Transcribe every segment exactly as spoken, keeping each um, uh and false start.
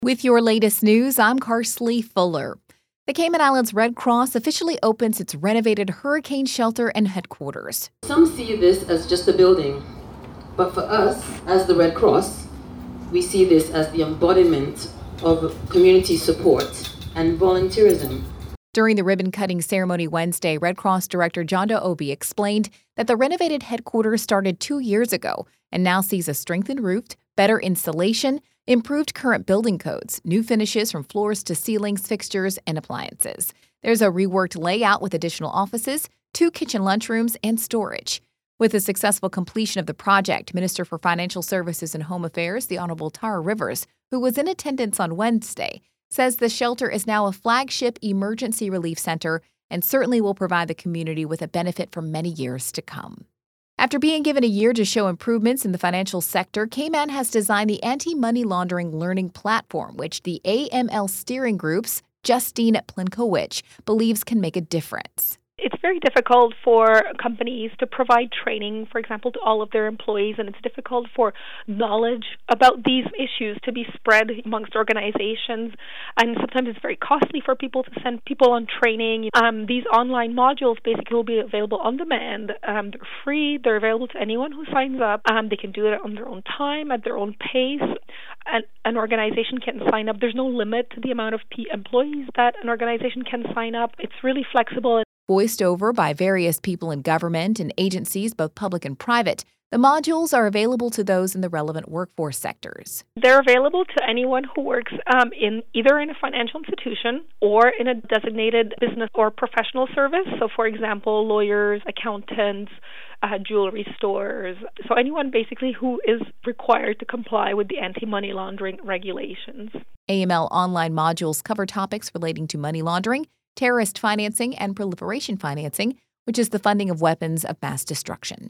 With your latest news, I'm Carsley Fuller. The Cayman Islands Red Cross officially opens its renovated hurricane shelter and headquarters. Some see this as just a building, but for us, as the Red Cross, we see this as the embodiment of community support and volunteerism. During the ribbon-cutting ceremony Wednesday, Red Cross Director Jondo Obi explained that the renovated headquarters started two years ago and now sees a strengthened roof, better insulation, improved current building codes, new finishes from floors to ceilings, fixtures, and appliances. There's a reworked layout with additional offices, two kitchen lunchrooms, and storage. With the successful completion of the project, Minister for Financial Services and Home Affairs, the Honorable Tara Rivers, who was in attendance on Wednesday, says the shelter is now a flagship emergency relief center and certainly will provide the community with a benefit for many years to come. After being given a year to show improvements in the financial sector, Cayman has designed the Anti-Money Laundering Learning Platform, which the A M L Steering Group's Justine Plinkowicz believes can make a difference. It's very difficult for companies to provide training, for example, to all of their employees, and it's difficult for knowledge about these issues to be spread amongst organizations, and sometimes it's very costly for people to send people on training. Um, these online modules basically will be available on demand. Um, they're free. They're available to anyone who signs up. Um, they can do it on their own time, at their own pace. An, an organization can sign up. There's no limit to the amount of P- employees that an organization can sign up. It's really flexible. Voiced over by various people in government and agencies, both public and private, the modules are available to those in the relevant workforce sectors. They're available to anyone who works um, in either in a financial institution or in a designated business or professional service. So, for example, lawyers, accountants, uh, jewelry stores. So anyone basically who is required to comply with the anti-money laundering regulations. A M L online modules cover topics relating to money laundering, terrorist financing, and proliferation financing, which is the funding of weapons of mass destruction.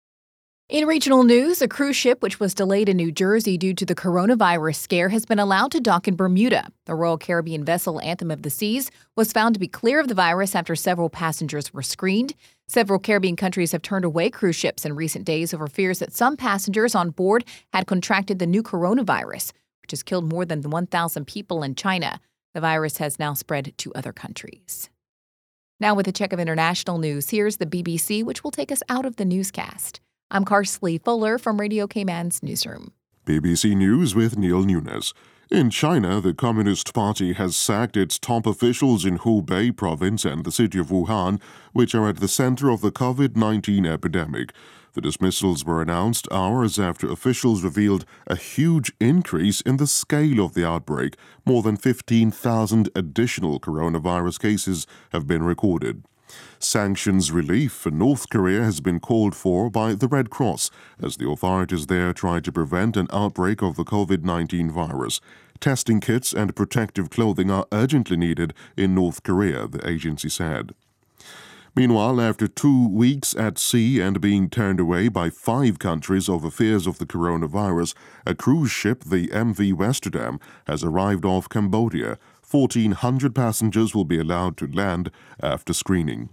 In regional news, a cruise ship which was delayed in New Jersey due to the coronavirus scare has been allowed to dock in Bermuda. The Royal Caribbean vessel Anthem of the Seas was found to be clear of the virus after several passengers were screened. Several Caribbean countries have turned away cruise ships in recent days over fears that some passengers on board had contracted the new coronavirus, which has killed more than one thousand people in China. The virus has now spread to other countries. Now with a check of international news, here's the B B C, which will take us out of the newscast. I'm Carsley Fuller from Radio Cayman's newsroom. B B C News with Neil Nunes. In China, the Communist Party has sacked its top officials in Hubei province and the city of Wuhan, which are at the center of the COVID nineteen epidemic. The dismissals were announced hours after officials revealed a huge increase in the scale of the outbreak. More than fifteen thousand additional coronavirus cases have been recorded. Sanctions relief for North Korea has been called for by the Red Cross as the authorities there try to prevent an outbreak of the COVID nineteen virus. Testing kits and protective clothing are urgently needed in North Korea, the agency said. Meanwhile, after two weeks at sea and being turned away by five countries over fears of the coronavirus, a cruise ship, the M V Westerdam, has arrived off Cambodia. fourteen hundred passengers will be allowed to land after screening.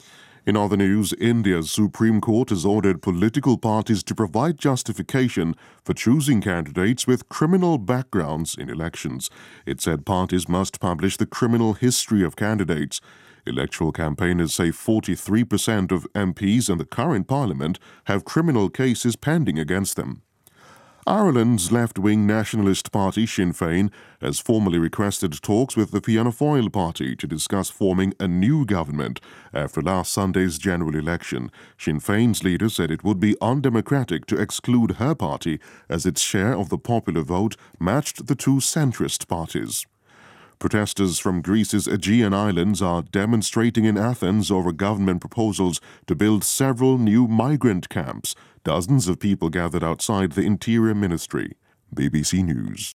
In other news, India's Supreme Court has ordered political parties to provide justification for choosing candidates with criminal backgrounds in elections. It said parties must publish the criminal history of candidates. Electoral campaigners say forty-three percent of M Ps in the current parliament have criminal cases pending against them. Ireland's left-wing nationalist party Sinn Féin has formally requested talks with the Fianna Fáil party to discuss forming a new government after last Sunday's general election. Sinn Féin's leader said it would be undemocratic to exclude her party as its share of the popular vote matched the two centrist parties. Protesters from Greece's Aegean Islands are demonstrating in Athens over government proposals to build several new migrant camps. Dozens of people gathered outside the Interior Ministry. B B C News.